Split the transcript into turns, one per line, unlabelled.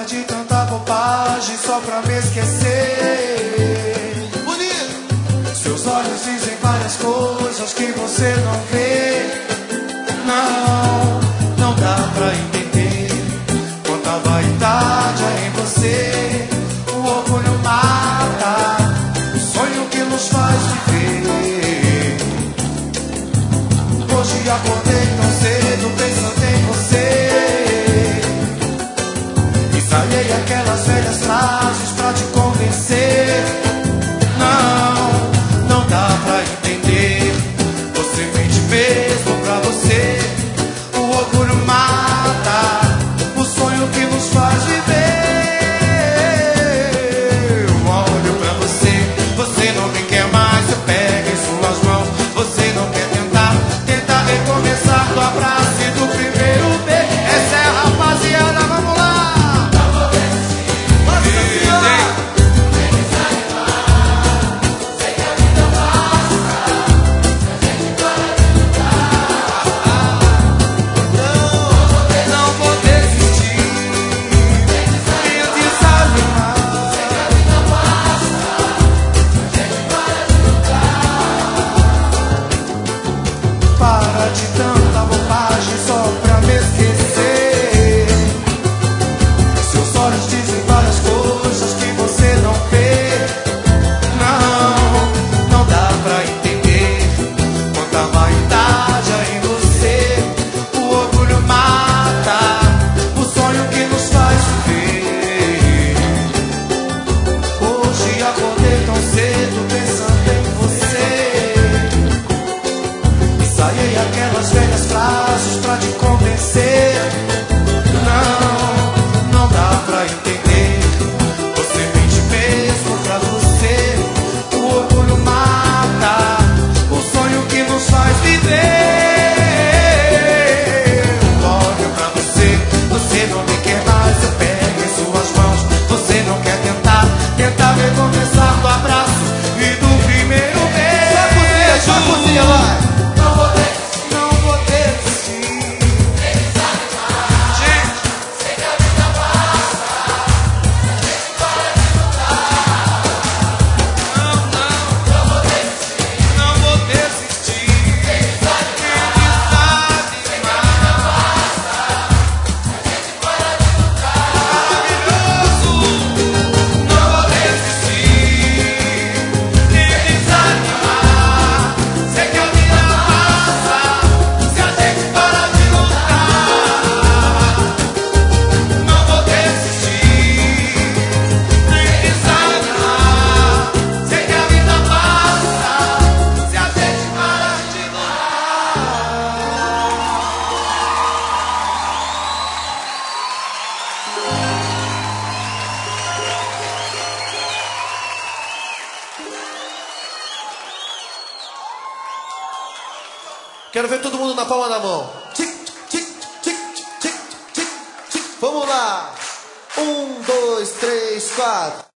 de tanta bobagem só pra me esquecer.
Bonito!
Seus olhos dizem várias coisas que você não vê. Não, não dá pra entender quanta vaidade há em você. O orgulho mata o sonho que nos faz viver. Hoje acordei tão cedo pensando em você. Ensaiei aquelas velhas frases pra te convencer. Não, não dá pra entender. Você mente mesmo pra você. O orgulho mata o sonho que nos faz viver. Eu olho pra você, você não me quer mais. Eu pego em suas mãos, você não quer tentar recomeçar do abraço e do primeiro beijo. Essa é a rapaziada, vamos lá! Para de tanta bobagem só pra me esquecer. Seus olhos dizem várias coisas que você não vê. Não, não dá pra entender quanta vaidade há em você. O orgulho mata o sonho que nos faz viver. Hoje acordei tão cedo pensando em você. Ensaiei aquelas velhas frases pra te convencer. Não, não dá pra entender. Você mente mesmo pra você. O orgulho mata o sonho que nos faz viver. Eu olho pra você, você não me quer mais. Eu pego em suas mãos, você não quer tentar recomeçar do abraço e do primeiro beijo.
Só cozinha, vai!
Não vou desistir. Gente,
Sei que a vida passa, a gente para de lutar.
não vou desistir. Não vou desistir.
Sem desanimar, sei que a vida passa, a gente para de lutar.
Maravilhoso. Não vou desistir. Nem desanimar. Sei que a vida passa se a gente para de lutar. Não vou desistir. Nem desanimar. Sei que a vida passa se a gente para de
Quero ver todo mundo na palma da mão. Tic, tic, tic, tic, tic, tic, tic. Vamos lá. 1, 2, 3, 4.